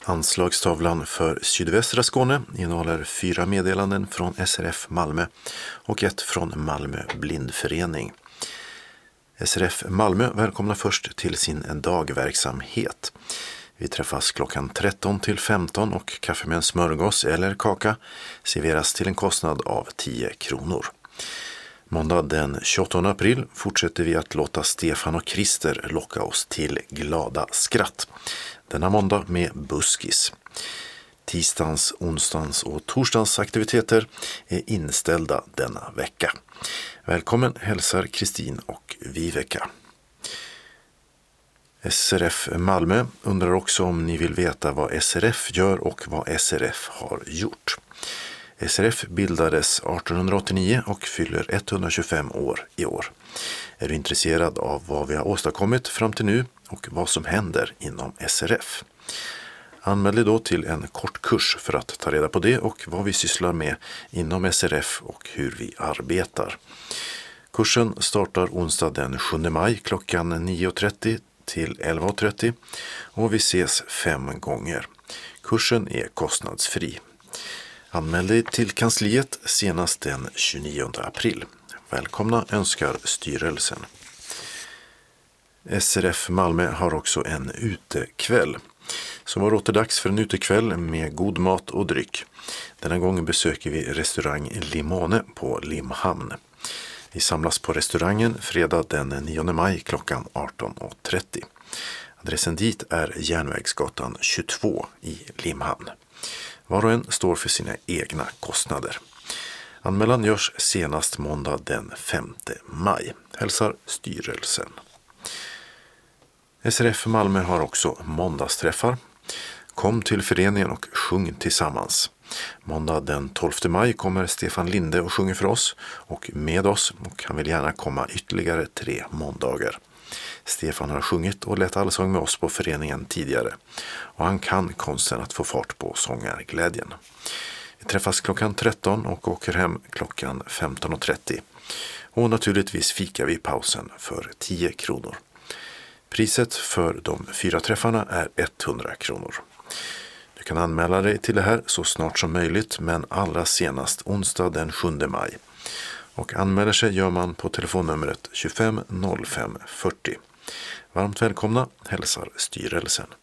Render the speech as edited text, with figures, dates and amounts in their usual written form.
Anslagstavlan för sydvästra Skåne innehåller 4 meddelanden från SRF Malmö och ett från Malmö blindförening. SRF Malmö välkomnar först till sin dagverksamhet. Vi träffas klockan 13 till 15 och kaffe med en smörgås eller kaka serveras till en kostnad av 10 kronor. Måndag den 28 april fortsätter vi att låta Stefan och Christer locka oss till glada skratt. Denna måndag med buskis. Tisdagens, onsdagens och torsdagens aktiviteter är inställda denna vecka. Välkommen hälsar Kristin och Viveka. SRF Malmö undrar också om ni vill veta vad SRF gör och vad SRF har gjort. SRF bildades 1889 och fyller 125 år i år. Är du intresserad av vad vi har åstadkommit fram till nu och vad som händer inom SRF? Anmäl dig då till en kort kurs för att ta reda på det och vad vi sysslar med inom SRF och hur vi arbetar. Kursen startar onsdag den 7 maj klockan 9.30 till 11.30 och vi ses 5 gånger. Kursen är kostnadsfri. Anmäl dig till kansliet senast den 29 april. Välkomna önskar styrelsen. SRF Malmö har också en utekväll. Så var det återdags för en utekväll med god mat och dryck. Denna gång besöker vi restaurang Limone på Limhamn. Vi samlas på restaurangen fredag den 9 maj klockan 18.30. Adressen dit är Järnvägsgatan 22 i Limhamn. Var och en står för sina egna kostnader. Anmälan görs senast måndag den 5 maj. Hälsar styrelsen. SRF Malmö har också måndagsträffar. Kom till föreningen och sjung tillsammans. Måndag den 12 maj kommer Stefan Linde och sjunger för oss och med oss och han vill gärna komma ytterligare 3 måndagar. Stefan har sjungit och lett allsång med oss på föreningen tidigare och han kan konsten att få fart på sångarglädjen. Vi träffas klockan 13 och åker hem klockan 15.30 och naturligtvis fikar vi i pausen för 10 kronor. Priset för de 4 träffarna är 100 kronor. Du kan anmäla dig till det här så snart som möjligt men allra senast onsdag den 7 maj. Och anmäler sig gör man på telefonnumret 25 05 40. Varmt välkomna hälsar styrelsen.